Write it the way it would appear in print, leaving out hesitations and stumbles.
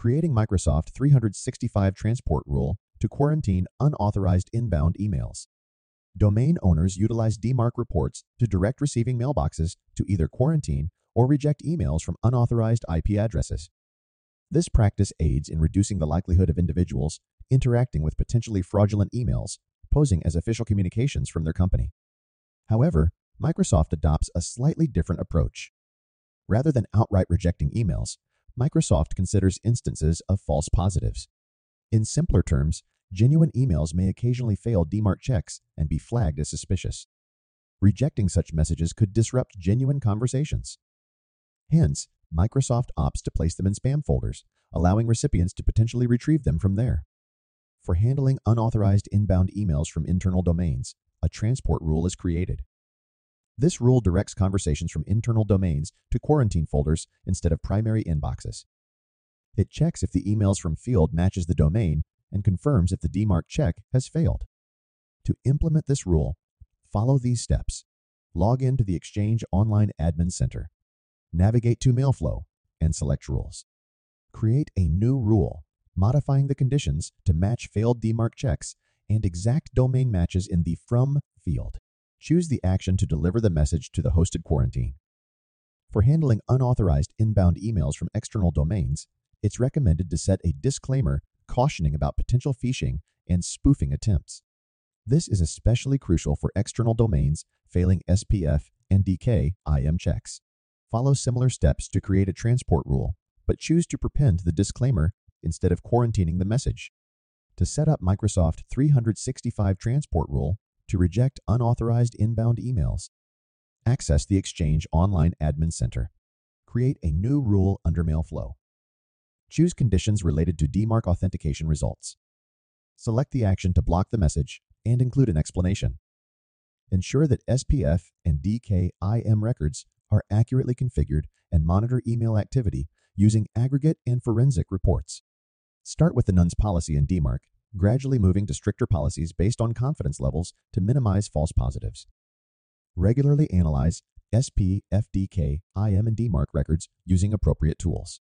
Creating Microsoft 365 Transport Rule to quarantine unauthorized inbound emails. Domain owners utilize DMARC reports to direct receiving mailboxes to either quarantine or reject emails from unauthorized IP addresses. This practice aids in reducing the likelihood of individuals interacting with potentially fraudulent emails posing as official communications from their company. However, Microsoft adopts a slightly different approach. Rather than outright rejecting emails, Microsoft considers instances of false positives. In simpler terms, genuine emails may occasionally fail DMARC checks and be flagged as suspicious. Rejecting such messages could disrupt genuine conversations. Hence, Microsoft opts to place them in spam folders, allowing recipients to potentially retrieve them from there. For handling unauthorized inbound emails from internal domains, a transport rule is created. This rule directs conversations from internal domains to quarantine folders instead of primary inboxes. It checks if the emails from field matches the domain and confirms if the DMARC check has failed. To implement this rule, follow these steps. Log into the Exchange Online Admin Center. Navigate to Mailflow and select Rules. Create a new rule, modifying the conditions to match failed DMARC checks and exact domain matches in the From field. Choose the action to deliver the message to the hosted quarantine. For handling unauthorized inbound emails from external domains, it's recommended to set a disclaimer cautioning about potential phishing and spoofing attempts. This is especially crucial for external domains failing SPF and DKIM checks. Follow similar steps to create a transport rule, but choose to prepend the disclaimer instead of quarantining the message. To set up Microsoft 365 Transport Rule to reject unauthorized inbound emails, access the Exchange Online Admin Center. Create a new rule under Mailflow. Choose conditions related to DMARC authentication results. Select the action to block the message and include an explanation. Ensure that SPF and DKIM records are accurately configured and monitor email activity using aggregate and forensic reports. Start with the NUNS policy in DMARC, gradually moving to stricter policies based on confidence levels to minimize false positives. Regularly analyze SP, FDK, IM, and DMARC records using appropriate tools.